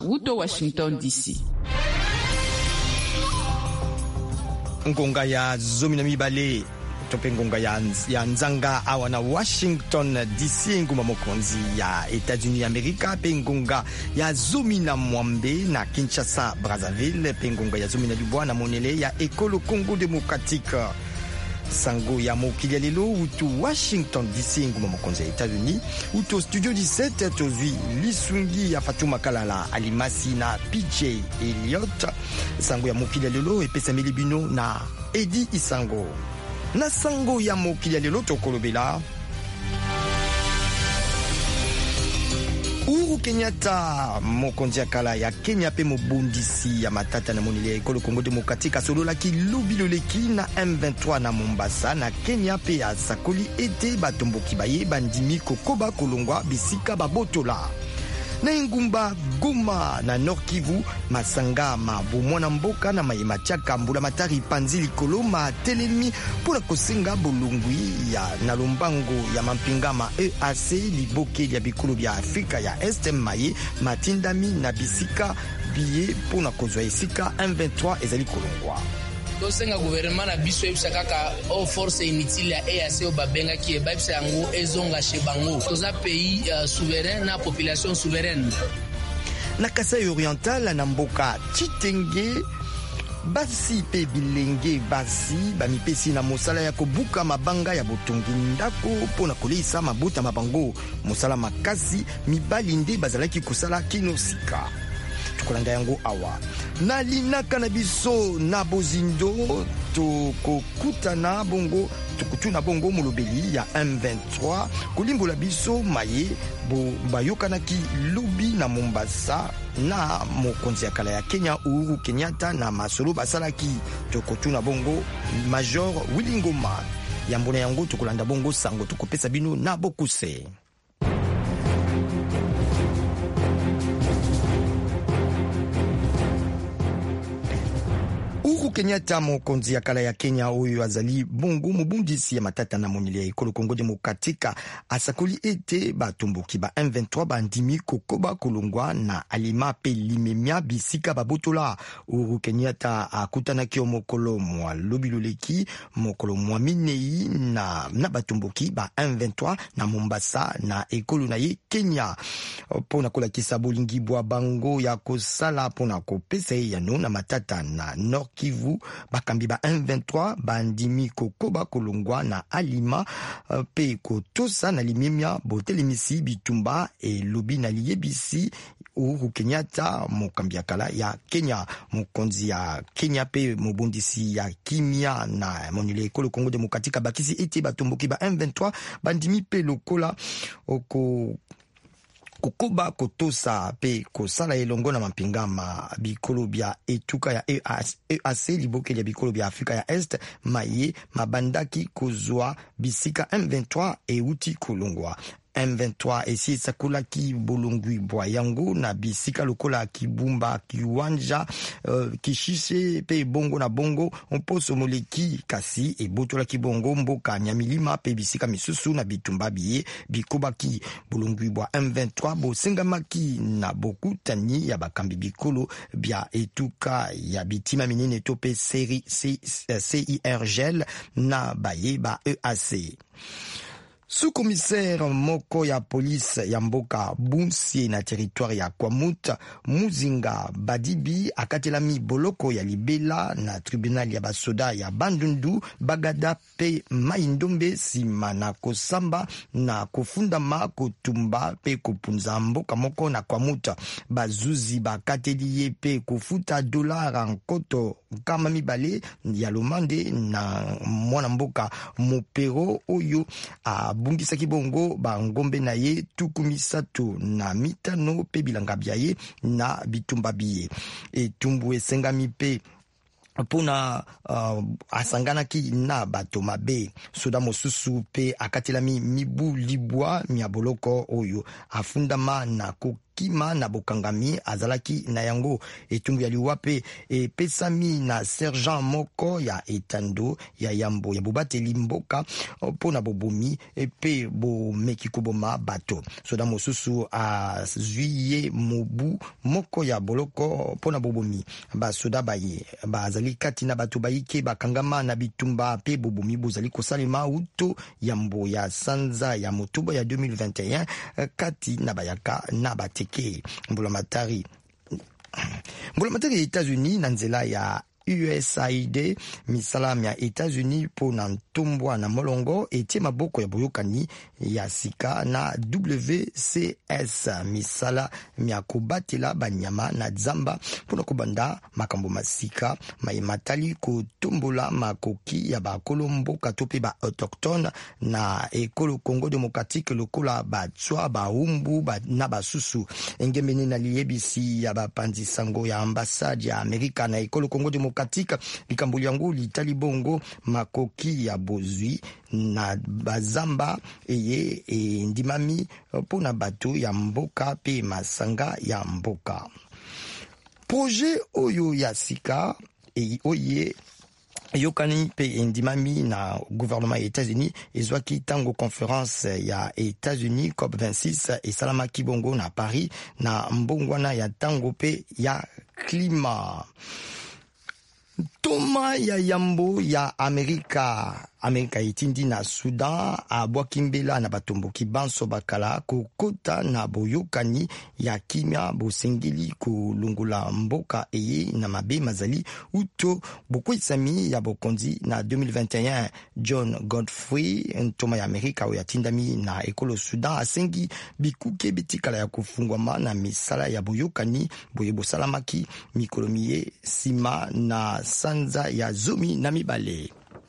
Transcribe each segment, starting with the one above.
Wuto Washington DC. Ngonga ya zomi na mibale tope ngonga ya nzanga awa na Washington DC, nguma mokonzi ya Etats-Unis Amerika, pe ngonga ya zomi na mwambe na Kinshasa Brazzaville, pe ngonga ya zomi na Dubois na monele ya Ekolo Congo Democratique. Sango ya mokili lelo utu Washington DC, nguma mokonzi ya Etats-Unis, utu studio 17 tozwi lisungi ya Fatuma Kalala, Alimasi na PJ Elliot. Sango ya mokili lelo epesa milibino na Edi Isango. Na sango ya mokili lelo tokolobela Uhuru Kenyatta, mokonzi ya kala ya Kenya pe mobundisi ya matata na monile ya Ekolo Congo Democratique, asololaki lobiloleki na M23 na Mombasa na Kenya pe asakoli ete batomboki baye bandimi kokoba kolongwa bisika babotola. Na Ngumba, Goma na Nord Kivu, masanga mabomwana mboka na mayema tiaka mbula matari panzi likolo ma telemi pona kosenga bolungwi ya na lombango ya mampingama EAC liboke ya bikolo bya Afrika ya Este maye matindami na bisika biye pona kozwa esika M23 ezali kolongwa. Tosenga gouvernement na biso ebisa kaka o force inutile ya EAC o babenga ki ebisa yango ezonga chez bango. Toza pays souverain na population souveraine. Na Kasai Oriental na mboka Chitenge, basi pe bilenge basi bamipesi na mosala ya kobuka mabanga ya botongi ndako pona koleisa mabuta mabango mosala makasi mibali nde bazalaki kosala kinosika. Tukolanda yango awa na linaka na biso na bozindo tokokutana bongo tukutuna bongo molobeli ya M23 kolimbola biso maye bayokanaki lobi na Mombasa na mokonzi ya kala ya Kenya Uhuru Kenyatta na masolo basalaki. Tokotuna bongo Major Willy Ngoma yambona yango tukolanda bongo sango tukopesa bino na bokuse. Uhuru Kenyatta, mokonzi ya kala ya Kenya oyo azali bongo mobundisi ya matata na monile ya Ekolo Congo Democratique, asakoli ete batomboki ba M23 bandimi kokoba kolongwa na alima pe limemia bisika babotola. Uhuru Kenyatta akutanaki mokolo mwa lobiloleki mokolo mwa minei na batomboki ba M23 na Mombasa na ekolo na ye Kenya pona kolakisa bolingi bwa bango ya kosala pona kopesa ya no na matata na Nord Kivu. Bakambi ba M23 bandimi kokoba kolongwa na alima pe kotosa na limemia botelemisi bitumba elobi na liyebisi Uhuru Kenyatta, mokambi ya kala ya Kenya. Mokonzi ya Kenya pe mobundisi ya kimia na monile Ekolo Congo Democratique bakisi ete batomboki ba M23 bandimi pe lokola kokoba kotosa pe kosala elongo na mampingama bikolo bya etuka ya EAC liboke ya bikolo bya Afrika ya Est maye mabandaki kozwa bisika M23 euti kolongwa. M23 esi sakolaki bolongwi bwa yango na bisika lokola Kibumba, Kiwanja, Kishise pe bongo na bongo mposo moleki kasi ebotola kibongo mboka Nyamilima pe bisika misusu na bitumba biye bikobaki bolongwi bwa M23 bosengamaki na bokutani ya bakambi bikolo bya etuka ya bitima minene to pe CIRGL na baye ba EAC. Sous-commissaire moko ya police ya mboka Bunsi na territoire ya Kwamut Muzinga Badibi akatelami boloko ya libela na tribunal ya basoda ya Bandundu Bagada pe Maindombe sima na kosamba na kofundama kotumba pe kopunza mboka moko na Kwamut. Bazuzi bakateli ye pe kofuta dolara nkoto kama mibale ya lomande na mwana mboka Mopero oyo bungisaki bongo bangombe na ye tukumisatu na mitano pe bilanga bya ye na bitumba biye. Etumbu esengami pe pona asanganaki na bato mabe. Soda mosusu pe akatelami mibu libwa mia boloko oyo afundama na bokima na bokangami azalaki na yango. Etumbu ya liwa pe epesami na sergent moko ya etando ya yambo ya bobateli mboka mpona bobomi pe bomeki koboma bato. Soda mosusu azwi ye mobu moko ya boloko mpona bobomi. Basoda baye bazali kati na bato bayike bakangama na bitumba pe bobomi bozali kosalema uto yambo ya sanza ya motoba ya 2021 kati na bayaka na bateke. Mbulamatari ya États-Unis na nzela ya USAID misala ya États-Unis po na ntombwa na molongo etie maboko ya boyokani ya sika na WCS misala ya kobatela banyama na zamba pona kobanda makambo masika matali kotombola makoki ya bakolo mboka to pe ba autochtone na ekolo Congo démocratique lokola batswa baumbu na basusu. Engemeni na liyebisi ya bapanzi sango ya ambassade ya Amerika na ekolo Congo démocratique likambuli yango litali bongo makoki ya bozwi na bazamba eye ndimami pona bato ya mboka pe masanga ya mboka. Projet oyo ya sika oye yokani pe ndimami na gouvernement ya États-Unis ezwaki tango conférence ya États-Unis COP26 esalamaki bongo na Paris na mbongwana ya tango pe ya klima. Toma ya yambo ya Amerika etindi na Sudan abwaki mbela na batomboki banso bakala kokota na boyokani ya kimia bosengeli kolungola mboka eye na mabe mazali uto bokwesami ya bokonzi na 2021. John Godfrey ntoma ya Amerika oyo atindami na ekolo Sudan asengi bikuke bitikala ya kufungwama na misala ya boyokani boye bosalamaki mikolo miye sima na sanza ya zomi na mibale.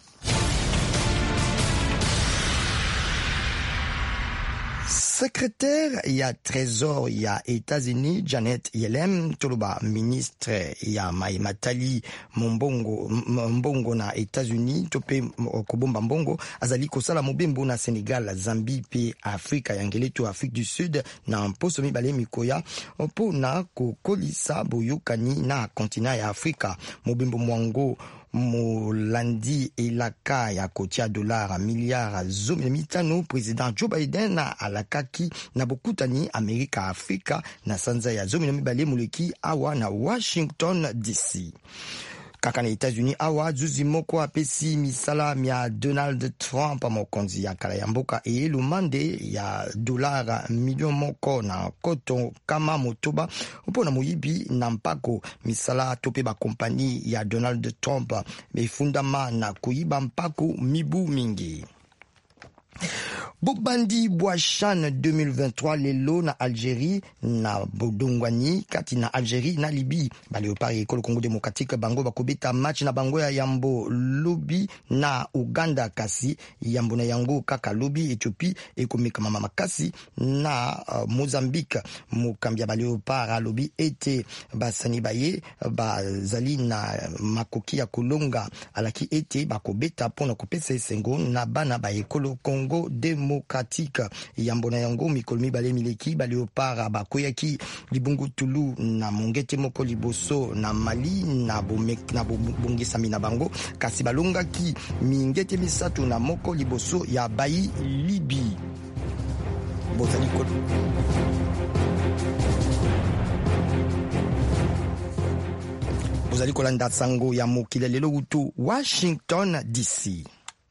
Secrétaire ya Trésor ya États-Unis Janet Yellen toloba ministre ya matali mbongo na États-Unis tope kobomba mbongo azali kosala mobembo na Sénégal, Zambie pe Afrika ya ngele to Afrique du Sud na mposo mibale mikoya mpona kokolisa boyokani na kontina ya Afrika. Mobembo mwango molandi elaka ya kotia dolara miliara 15 president Joe Biden na alakaki na bokutani Amerika Afrika na sanza ya 12 muleki awa na Washington DC. Kaka na États-Unis awa zuzi moko apesi misala mia Donald Trump mokonzi ya kala ya mboka e lumande ya dolara milion moko na koto kama motoba mpona moyibi na mpako misala tope ba kompani ya Donald Trump befundama na kuyiba mpako mibu mingi. Bobandi bwa CHAN 2023 lelo na Algérie na bodongwani kati na Algérie na Libye baleopari ekolo Congo démocratique bango bakobeta match na bango ya yambo lobi na Uganda kasi yambo na yango kaka lobi Ethiopie ekomeka mama makasi na Mozambique mokambia baleopara lobi ete basani baye bazali na makoki ya kolonga alaki ete bakobeta pona kopesa esengo na bana ba ekolo Congo démocratique yambo na yango mikolo mibale mileki baleopara bakoyaki libungu tulu na mongete moko liboso na Mali na bongisami na bango kasi balongaki mingete misatu na moko liboso ya bayi Libi. Bozali kolanda sango ya mokili lelo utu Washington DC.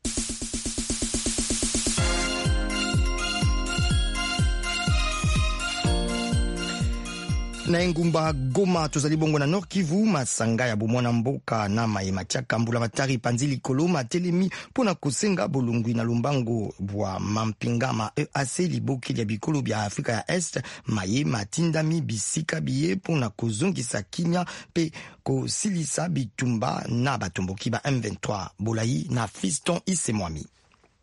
Na engumba Goma tozali bongo na Nord Kivu masanga ya bomwana mboka na mayema tiaka mbula matari panzili koloma telemi pona kosenga bolungwi na lumbango bwa mampingama EAC liboki ya bikolo bya Afrika ya Est mayema tindami bisika biye pona kozongisa kimia pe kosilisa bitumba na batomboki ba M23 Bolai na Fiston Isemwami.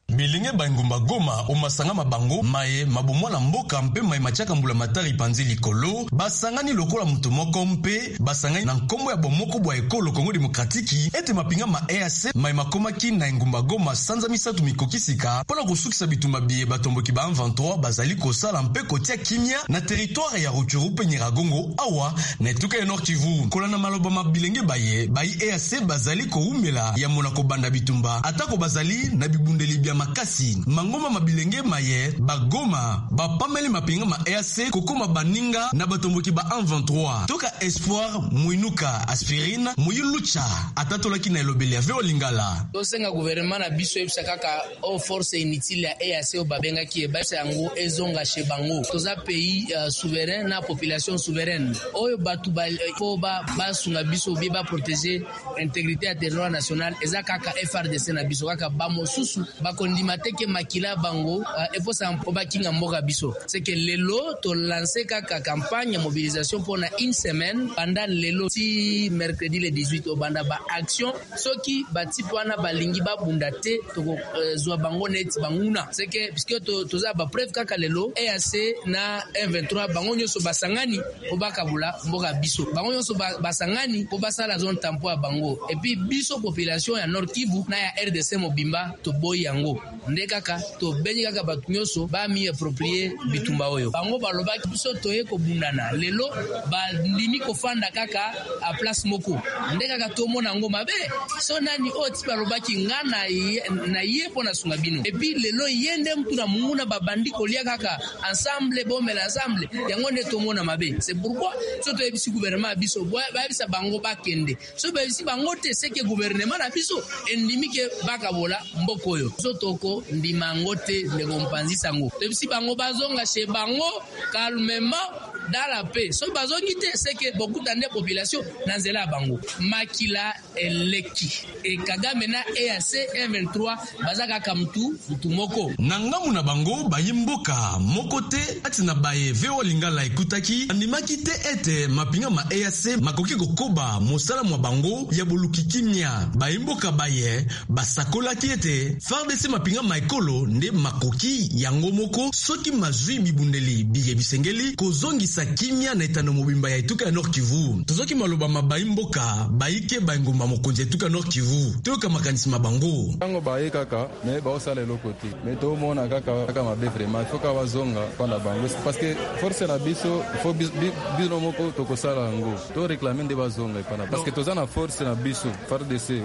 Bilinge Bangumba Goma omasanga mabango maye mabomwana mboka mpe mai machaka mbula matari panzi likolo basangani lokola mutu moko mpe basangani na nkombo ya bomoko bwa ekolo Kongo Demokratiki ete mapinga ma EAC mai makomaki na Ngumba Goma sanza misatu mikokisika pona kusukisa bitumba biye batomboki ba 23 bazali kosala mpe kotia kimia na territoire ya Rutshuru pe Nyiragongo awa na etuka ya Nord Kivu kolana maloba mabilenge baye EAC bazali koumela ya monako banda bitumba atako bazali na bibundeli bya makasi mangoma mabilenge maye bagoma bapameli mapinga ma EAC kokoma baninga na batomboki ba 23 toka espoir muinuka aspirine muyulucha atatolaki na elobeli ya veo lingala tosenga gouvernement na biso ebisa kaka o force inutile ya EAC o babenga ki ebasa yango ezonga chez bango toza pays souverain na population souveraine oyo batu fo basunga biso bi ba protéger intégrité ya territoire national eza kaka FRDC na biso kaka bamosusu bakondimate ke makila bango eposa mpo bakinga mboka biso c'est que lelo to lancer kaka campagne de mobilisation pour une semaine pendant lelo si mercredi le 18 au banda ba action soki batipo wana balingi babunda te to zwa bango net banguna c'est que puisque toza ba preuve kaka lelo EAC na M23 bango nyoso basangani ko bakabula mboka biso bango nyoso basangani ko basala zone tampon ya bango et puis biso population ya Nord Kivu na ya RDC mobimba to boy yango nde kaka to benyi kaka batu nyoso ba mi approprier bitumba oyo bango balobaki biso toye ko bundana lelo balimi ko fanda kaka a place moko nde kaka to mona ngo mabe so nani oti balobaki ngana na ye pona sunga bino et puis lelo yende mtu na munguna babandi kolia kaka ensemble bomela ensemble yango nde to mona mabe c'est pourquoi so to ebisi gouvernement biso ba bisa bango bakende so ba bisi bango te c'est que gouvernement na biso endimi ke bakabola mboko yo so toko ndima ngote ndego mpanzi sango to ebisi bango bazonga chez bango calmement dans la paix so bazongi te c'est que beaucoup de population nanzela bango makila eleki e Kagame na EAC M23 bazaka kamtu moko nangamu na bango bayimboka moko te atina baye veo lingala ekutaki andimaki te ete mapinga ma EAC makoki kokoba mosala mwa bango ya boluki kimia bayimboka baye basakolaki ete FARDC mapinga ma ekolo nde makoki yango moko soki mazwi bibundeli biye bisengeli kozongisa kimia na etano mobimba ya etuka ya Nord Kivu tozoki maloba mabayimboka bayike bayingomba mokonzi etuka Nord Kivu toyoka makanisi mabango tango baye kaka me baosala eloko te me tomona kaka mabe vraiment il faut ka bazonga panda bango parce que force na biso faut bino moko tokosala yango to réclamer nde bazonga panda parce que toza na force na biso FARDC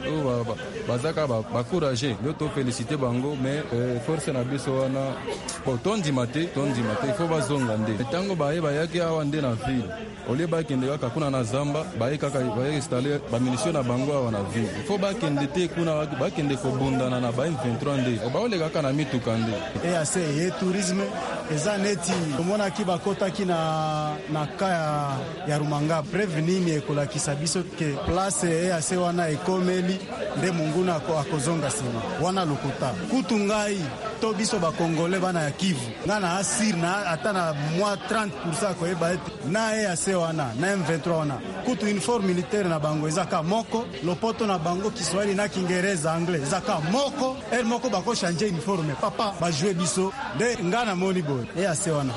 bazaka bacourager yo to féliciter bango mais force na biso wana po tondima te il faut bazonga nde tango baye bayaki awa nde na ville olie bakende kaka kuna na zamba baye kaka baye installer ba munition na bango awa na ville il faut bakende te kuna bakende kobundana na ba M23 nde baole kaka na mituka nde EAC ye tourisme eza neti omona ki bakota ki na kaya ya Rumanga prevenir ekolakisa biso ke place EAC wana ekomeli nde munguna akozonga sima wana lokuta kutu ngai to biso ba Congolais bana ya Kivu ngana asir na atana mwa 30% ko eba na EAC wana na M23 wana kutu uniforme militaire na bango ezaka moko lopoto na bango Kiswahili na Kingereza anglais ezaka moko moko bako changer uniforme papa ba jouer biso de ngana moni boy EAC wana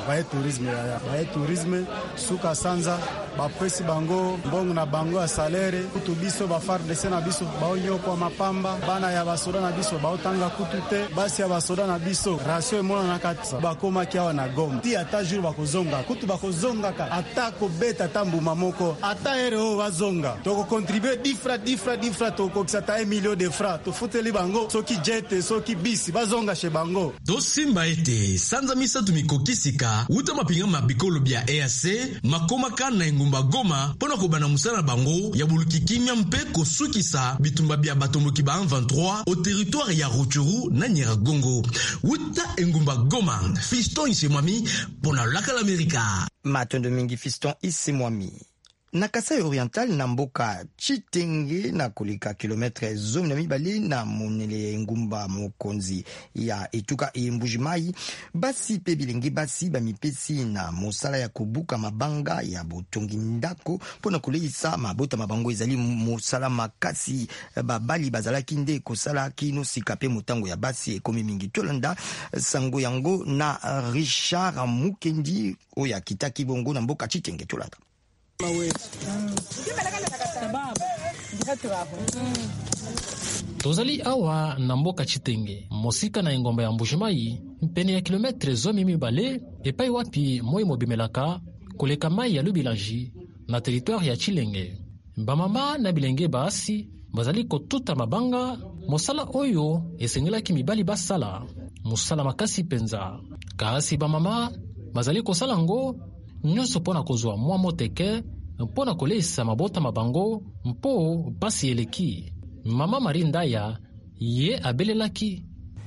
ba tourisme suka sanza ba pesi bango mbongo na bango ya salaire kutu biso ba FARDC na biso ba onyo kwa mapamba bana ya basoda na biso ba otanga kutu te basi ya basoda na biso ratio mona na kati bakoma kiawa na Goma ti ata jour bakozonga kutu bakozonga ka ata ko beta tambuma moko ata ero bazonga to ko contribuer difra to ko kisata 1 million de francs to futeli bango soki jet soki bisi bazonga chez bango do simba ete sanza misatu mikokisika uta mapinga mabikolo bya EAC makoma kana Ngumba Goma pona ko bana musala bango ya buluki kimia mpe kosukisa bitumba bya batomboki ba 23 au territoire ya Rutshuru na Nyiragongo uta Ngumba Goma Fiston Isemwami pona laka l'Amerika Matondo mingi Fiston Isemwami. Na Kasai Oriental na mboka Chitenge na koleka kilometre 12 na monele ngumba mokonzi ya etuka Mbuji-Mayi basi pe bilenge basi bamipesi na mosala ya kobuka mabanga ya botongi ndako pona koleisa mabota mabango ezali mosala makasi babali bazalaki nde kosala kino sika pe motango ya basi ekomi mingi tolanda sango yango na Richard Mukendi oya kitaki bongo na mboka Chitenge tolanda. Tozali awa na mboka Chitenge mosika na engomba ya Mbuji-Mayi pene ya kilometre 12 epai wapi moi mobimelaka koleka mai ya Lubilanji na territoire ya Chilenge. Bamama na bilenge basi bazali kotuta mabanga mosala oyo esengelaki mibali basala mosala makasi penza kasi bamama bazali kosala ngo nyonso pona kozwa mwa moteke mpona koleisa mabota mabango mpo pasi eleki. Mama Marie Ndaya ye abelelaki.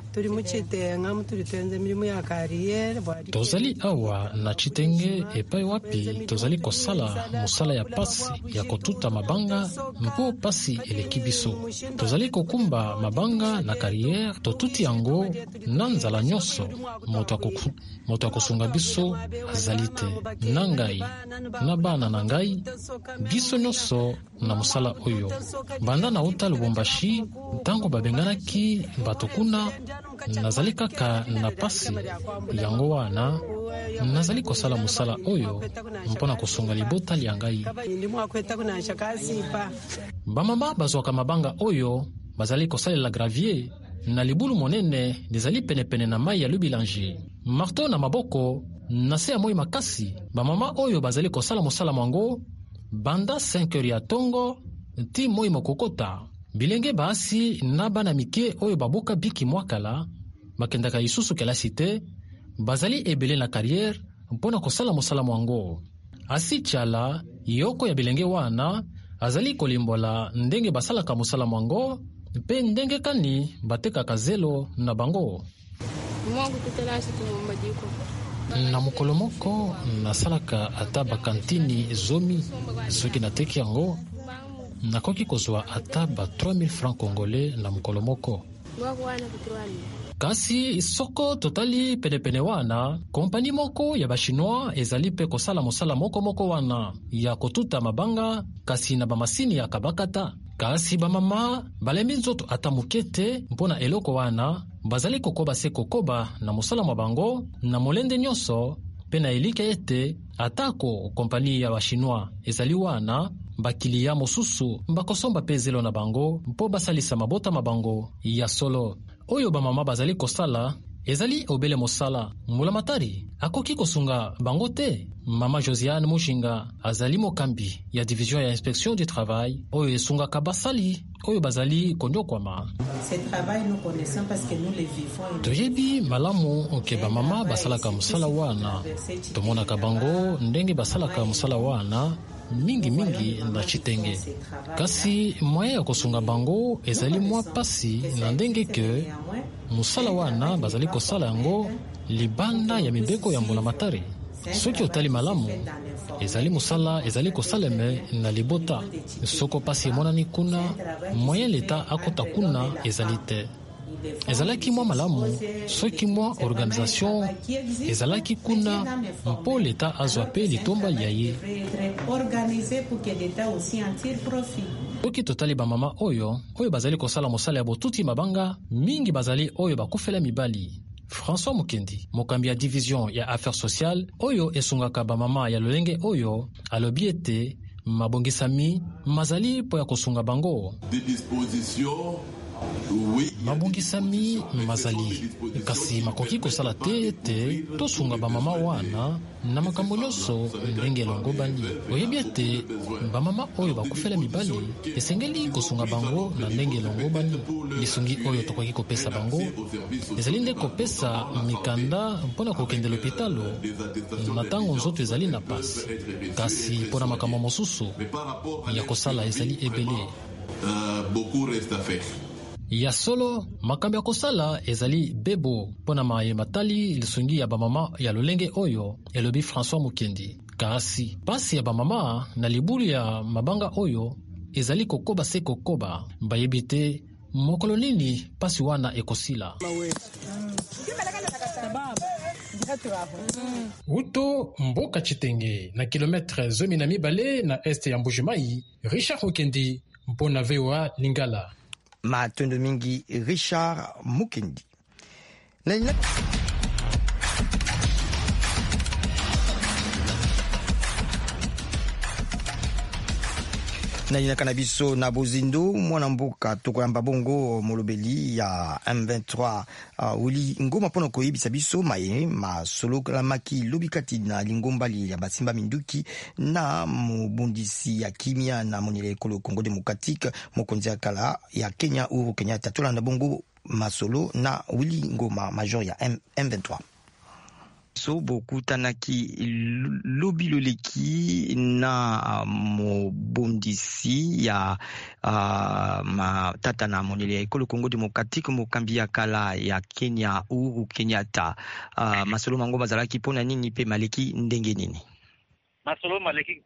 Tozali awa na Chitenge epai wapi tozali kosala mosala ya pasi ya kotuta mabanga mpo pasi eleki biso. Tozali kokumba mabanga na carrière totuti yango na nzala nyonso moto akosunga biso azali te na ngai na bana na ngai biso nyonso na mosala oyo. Banda na uta Lubumbashi ntango babenganaki bato kuna nazali kaka na pasi yango wana nazali kosala mosala oyo mpona kosunga libota lya ngai. Bamama bazwaka mabanga oyo bazali kosalela gravier na libulu monene lizali penepene na mai ya Lubilanji marto na maboko na se ya moi makasi. Bamama oyo bazali kosala mosala mwango banda 5 heures ya tongo ti moi mokokota. Bilenge basi na bana mike oyo baboka biki mwakala bakendaka isusu kelasi te bazali ebele na carrière mpona kosala mosala mwango. Asi Chala yoko ya bilenge wana azali kolimbola ndenge basalaka mosala mwango pe ndenge kani batekaka zelo na bango. Na mokolo moko nasalaka ata bakantini zomi soki nateki yango nakoki kozwa ata ba 3000 francs congolais na mokolo moko. Kasi soko totali penepene wana kompani moko ya bachinois ezali pe kosala mosala moko wana ya kotuta mabanga kasi na bamasini ya kabakata. Kasi bamama balembi nzoto ata mukete mpona eloko wana bazali kokoba se kokoba na mosala mabango na molende nyonso pe na elika ete atako kompani ya bachinois ezali wana bakilia mosusu bakosomba pe zelo na bango mpo basalisa mabota mabango ya solo oyo bamama bazali kosala ezali obele mosala mulamatari akoki kosunga bango te. Mama Josiane Mushinga azali mokambi ya division ya inspection du travail oyo esungaka basali oyo bazali konyokwama. Toyebi malamu ke bamama basalaka mosala wana tomonaka bango ndenge basalaka mosala wana mingi na Chitenge. Kasi moyen ya kosunga bango ezali mwa pasi na ndenge ke musala wana bazali kosala yango libanda ya mibeko ya mbulamatari. Soki otali malamu ezali musala ezali kosaleme na libota soko pasi emonani kuna moyen leta akota kuna ezali te. Ezalaki mwa malamu soki mwa organisation ezalaki kuna mpo leta azwa pe litomba ya ye. Soki totali bamama oyo bazali kosala mosala ya botuti mabanga mingi bazali oyo bakufela mibali. François Mukendi mokambi ya division ya affaires sociales oyo esungaka bamama ya lolenge oyo alobi ete mabongisami mazali po ya kosunga bango. Mabongisami mazali kasi makoki kosala te tosunga bamama wana na makambo nyonso ndenge elongo bani. Oyebi ete bamama oyo bakufela mibali esengeli kosunga bango na ndenge elongo bani. Lisungi oyo tokoki kopesa bango ezali nde kopesa mikanda mpona kokende lopitalo na ntango nzoto ezali na pasi. Kasi mpona makambo mosusu ya kosala ezali ebele. Beaucoup reste à faire. Ya solo makambo ya kosala ezali bebo mpona maye matali lisungi ya bamama ya lolenge oyo elobi François Mukendi. kasi pasi ya bamama na libulu ya mabanga oyo ezali kokoba se kokoba bayebi te mokolo nini pasi wana ekosila. Uto mboka Chitenge na kilometre 12 na este ya Mbujimai, Richard Mukendi mpona VOA Lingala. Matondo mingi Richard Mukendi. Na inakana biso na bozindo mwana mboka tokoyamba bongo molobeli ya M23 uli ngoma pona koyebisa biso maye masolo kalamaki lobikati na lingombali ya basimba minduki na mobundisi ya kimia na monele ekolo Congo Democratique mokonzi ya kala ya Kenya Uhuru Kenyatta tolanda bongo masolo na uli ngoma major ya M23. So bokutanaki lobiloleki na mobondisi ya matata na monele ya ekolo Congo Democratique mokambi ya kala ya Kenya Uhuru Kenyatta. Masolo mango bazalaki pona nini pe maleki ndenge nini? Masolo maleki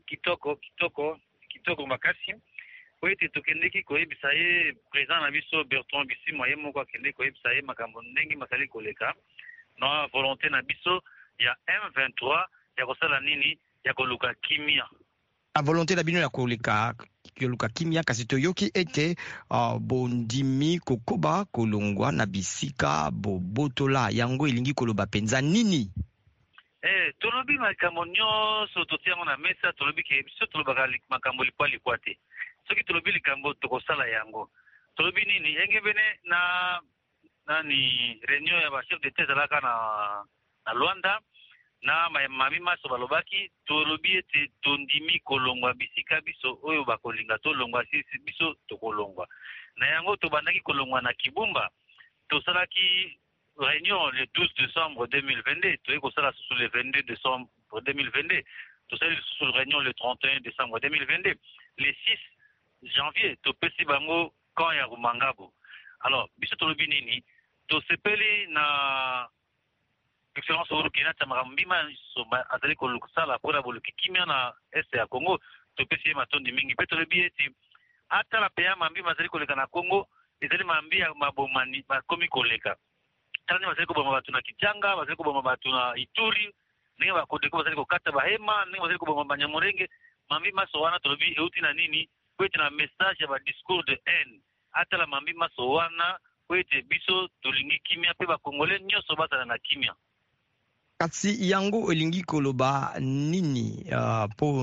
kitoko makasi. Oite tokendeki koyebisa ye président na biso Bertrand Bisimwa ye moko akende koyebisa ye makambo ndenge masali koleka. Na volonté na biso ya M23 ya kosala nini ya koluka kimia. A volonté na bino ya koluka kimia kasi toyoki ete bondimi kokoba kolongwa na bisika bobotola yango elingi koloba penza nini? Tolobi makambo nyonso totiango na mesa tolobi ke biso tolobaka makambo likwa te. Soki tolobi likambo tokosala yango. Tolobi nini enge bene na nani réunion ya ba chef d'état zalaka na Luanda na mami maso balobaki tolobi ete tondimi kolongwa bisika biso oyo bakolinga tolongwa sisi biso tokolongwa na yango tobandaki kolongwa na Kibumba tosalaki réunion le 12 décembre 2022 toyei kosala sous le 22 décembre 2022 tosali sous réunion le 31 décembre 2022 le 6 janvier topesi bango camp ya Rumangabo. Alors biso tolobi nini tosepeli na excellence Uhuru Kenyatta makambima soba azali kolukisala pona boluki kimia na este ya Congo topesi matondi mingi pe tolobi eti ata la peya mambima azali koleka na Congo ezali mambia mabomani bakomi koleka tani bazali koboma batu na Kichanga bazali koboma batu na Ituri ndenge bakodeko bazali kokata bahema ndenge bazali koboma banyamurenge mambima so wana tolobi euti na nini kwete na message ya ba discours de haine ata la mambima so wana kwete biso tolingi kimia pe bakongole nyonso bazala na kimia. Kasi yango elingi koloba nini po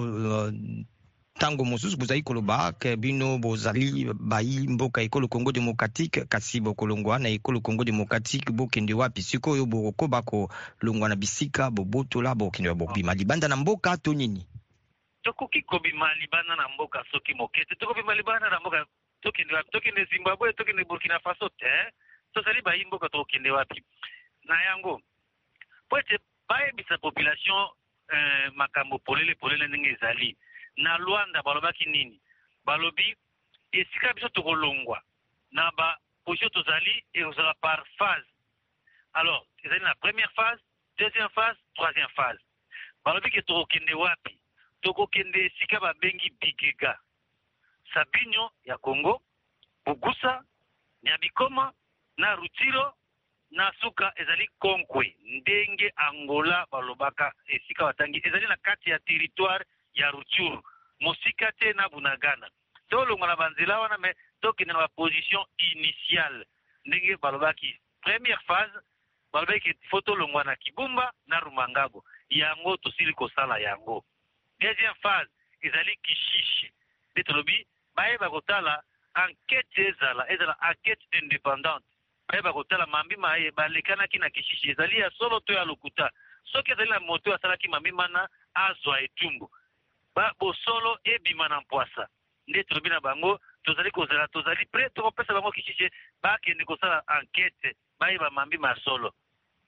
tango mosusu bozali koloba ke bino bozali bayi mboka ekolo Congo Democratique kasi bokolongwa na ekolo Congo Democratique bokende wapi sikoyo bokoba kolongwa na bisika bobotola bokende bobima libanda na mboka to nini? Tokoki kobima libanda na mboka soki mokete tokobima libanda na mboka tokende Zimbabwe tokende Burkina Faso tozali bayi mboka tokende wapi na yango po ete bayebisa population makambo polele ndenge ezali na Luanda balobaki nini balobi esika biso tokolongwa na ba position tozali ekozala par phase. Alors ezali na première phase, deuxième phase, troisième phase. Balobi ke tokokende wapi tokokende esika babengi Bigega Sabinyo ya Congo, Bugusa, Nyabikoma na Rutiro na suka ezali Konkwe ndenge Angola balobaka esika watangi ezali na kati ya territoire ya Rutshuru mosika te na Bunagana tolonga na banzela wana me tokende na position initiale ndenge balobaki première phase balobaki foto longwa na Kibumba na Rumangabo yango tosili kosala yango. Deuxième phase ezali Kishishi betolobi baye bakotala enquête ezala enquête indépendante baye bakotala mambima aye balekanaki na Kishishi ezali ya solo to ya lokuta soki ezali na moto asalaki mambima na azwa etumbu ba bosolo ebima na mpwasa nde tolobi na bango tozali kozala tozali prêt tokopesa bango Kishishi bakende kosala enquête baye bamambima ya solo.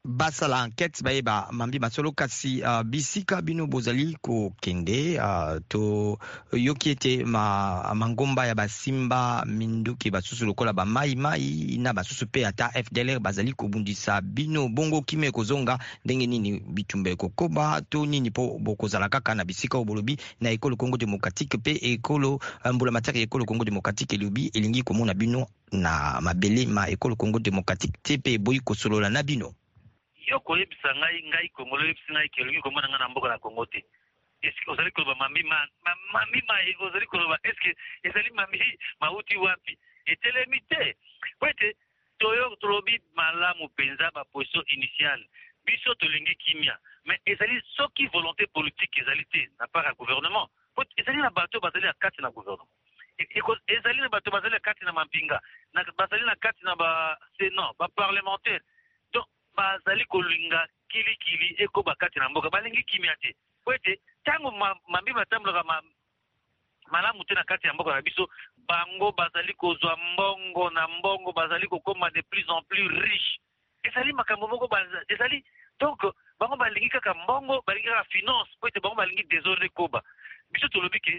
basala enquête bayeba mambi masolo kasi bisika bino bozali ko kende to yoki ete mangomba ya basimba minduki basusu lokola ba mai na basusu pe ata FDLR bazali kobundisa bino bongo kime kozonga ndenge nini bitumbe kokoba to nini po bokozala kaka na bisika obolobi na ekolo Congo démocratique pe ekolo mbula mataki ekolo Congo démocratique elobi elingi komona bino na mabele ma ekolo Congo démocratique tepe boyi kosolola na bino. Yo koyebisa ngai Kongo yebisa ngai kelingi komona nga na mboka na Kongo te. Eske ozali koloba mambi ozali koloba eske ezali mambi mauti wapi? Etelemi te. Kwete toyo tolobi malamu penza ba position initiale. Biso tolingi kimia. Mais ezali soki volonté politique ezali te na part ya gouvernement. Ezali na bato bazali na kati na gouvernement. Ezali na bato bazali na kati na mampinga. Bazali na kati na ba sénat, ba parlementaire. Bazali kolinga kili eko bakati na mboka balingi kimia te kwete tango mambi batambola malamu te na kati ya mboka na biso bango bazali kozwa mbongo na mbongo bazali kokoma de plus en plus riche ezali makambo moko ezali donc bango balingi kaka mbongo balingi kaka finance kwete bango balingi désordre koba biso tolobi ke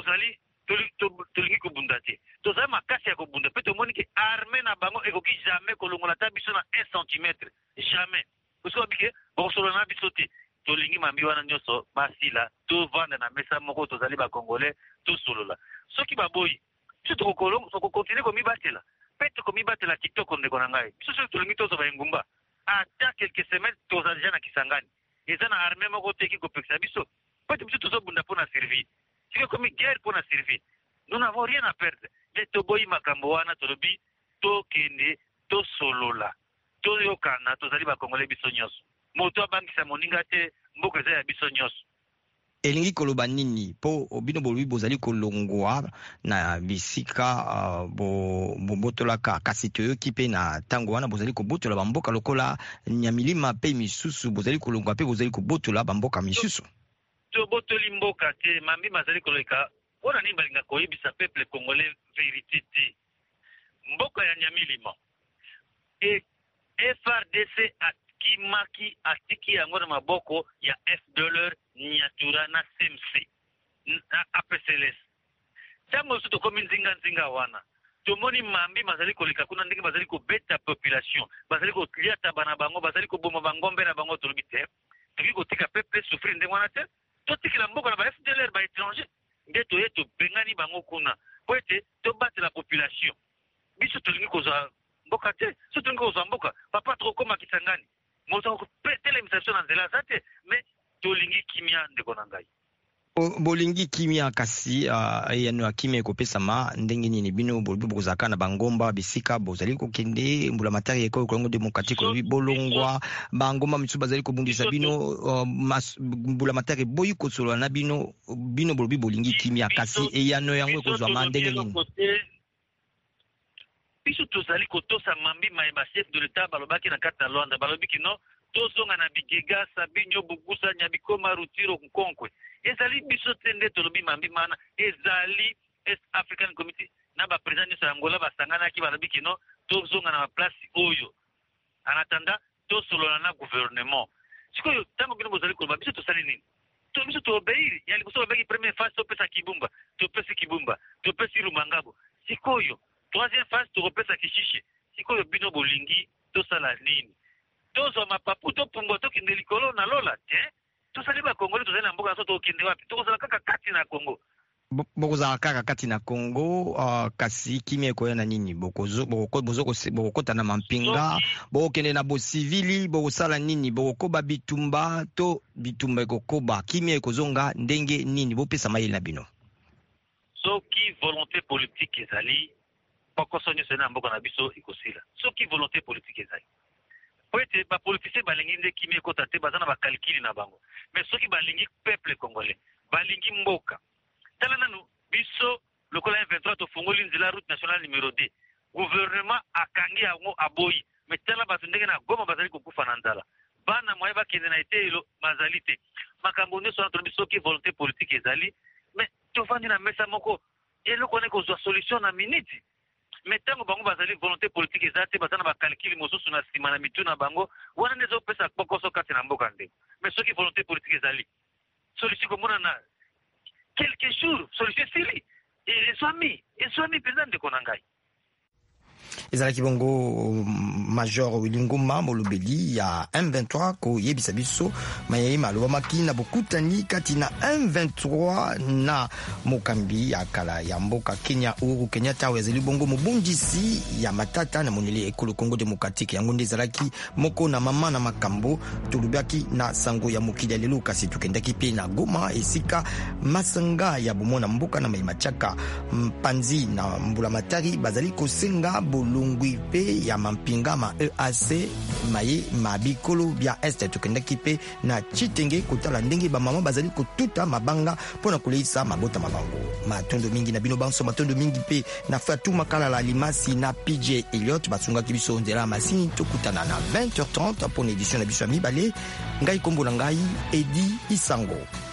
tolingi kobunda te tozali makasi ya kobunda pe tomoni ke armée na bango ekoki jamais kolongola ta biso na 1 cm jamais parce que bokosolola na biso te tolingi mambi wana nyonso basila tovanda na mesa moko tozali bakongolais tosolola soki baboyi biso tokokontinue komibatela pe tokomibatela kitoko ndeko na ngai biso soki tolingi tozwa baengumba ata quelques semaines tozala deja na Kisangani eza na armée moko teki kopekisa biso pe biso tozobunda mpo na servir sike komi guerre pour na servir. Nous n'avons rien à perdre. Mais toboyi makambo wana tolobi tokende tosolola. Toyokana tozali ba Congolais biso nyonso. Moto abangisa moninga te mboka za ya biso nyonso. Elingi koloba nini po bino bolobi bozali kolongwa na bisika botolaka kasi toyoki pe na tango wana bozali kobotola bamboka lokola nyamilima pe misusu bozali kolongwa pe bozali kobotola bamboka misusu. Tobotoli mboka te mambi mazali koleka wana nini balinga koyebisa peuple congolais vérité te mboka ya nyamilima e FRDC akimaki atiki yango na maboko ya FDLR Nyatura na CMC na APCLS tango so tokomi nzinga wana tomoni mambi mazali koleka kuna ndenge bazali kobeta population bazali koliata bana bango bazali koboma bangombe na bango tolobi te toki kotika peuple souffrir ndenge wana te totikila mboka na ba FDLR ba étranger nde toye tobengani bango kuna po ete tobatela la population biso tolingi kozwa mboka te so tolingi kozwa mboka papa tokokoma Kisangani moto telemisation na nzela za te mais tolingi kimia ndeko na ngai bolingi kimia kasi yano ya kimia ekopesama ndenge nini bino bozalaka na bangomba bisika bozali kokende mbula matari ekolo Congo démocratique bolongwa bangomba misusu bazali kobundisa bino mbula matari boyi kosolola na bino bolobi bolingi kimia kasi yano yango ekozwama ndenge nini biso tozali kotosa mambi mayeba chef de l'état balobaki na kati na Luanda balobiki no tozonga na bigega Sabinyo Bugusa Nyabikoma Rutiro Nkonkwe ezali biso te nde tolobi mambi mana ezali East African Community na ba president nyonso ya Angola basanganaki balobiki no tozonga na place oyo anatanda tosolola na gouvernement sikoyo tango bino bozali koloba biso tosali nini biso tobeiri yali kosoba baki première phase topesa Kibumba topesi Kibumba topesi Rumangabo sikoyo troisième phase topesa Kishishe sikoyo bino bolingi tosala nini tozwa mapapu topumba tokende likolo na lola te tosali ba Congolais tozali na mboka so tokende wapi tokozala kaka kati na Congo bokozala kaka kati na Congo kasi kimia ekoya na nini bokokota na mampinga bokokende na bosivili bokosala nini bokokoba bitumba to bitumba ekokoba kimia ekozonga ndenge nini bopesa mayele na bino soki volonté politique ezali pokoso nyonso na mboka na biso ekosila soki volonté politique ezali po ete bapolitisien balingi nde kimia ekota te baza na bakalikili na bango mais soki balingi peuple congolais balingi mboka tala nanu biso lokola 23 tofungoli nzela route nationale numéro 2 gouvernement akangi yango aboyi mais tala bato ndenge na Goma bazali kokufa na nzala bana mwaye bakende na etelo bazali te makambo nyonso wana tolobi soki volonté politique ezali mais tovandi na mesa moko eloko wana ekozwa solution na minute metango bango bazali volonté politique ezate bazana ba calcul mosusu na sima na mitu na bango wana nezo pesa pokoso kati na mboka nde mais soki volonté politique ezali solution komona na quelques jours solution sili eswami penza ndeko na ngai ezalaki bongo Major Willy Nguma molobeli ya M23 ko yebisa biso mayema alobamaki na bokutani kati na M23 na mokambi ya kala ya mboka Kenya Uhuru Kenyatta ezali bongo mobundisi ya matata na moneli ekolo Congo Démocratique yango nde ezalaki moko na mama na makambo tolubaki na sango ya mokili lelo kasi tukendaki pe na Goma esika masanga ya bomona mboka na mayema chaka mpanzi na mbula matari bazali kosenga bolungwi pe ya mampinga ma EAC maye mabikolo bya este tukendaki pe na Chitenge kotala ndenge ba mama bazali kotuta mabanga pona kuleisa mabota mabango matondo mingi na bino banso matondo mingi pe na Fatou Makala la Limasi na PJ Elliot basunga kibiso ndela masini tokutana na 20h30 pour une édition na biso mibale ngai kombo na ngai Edi Isango.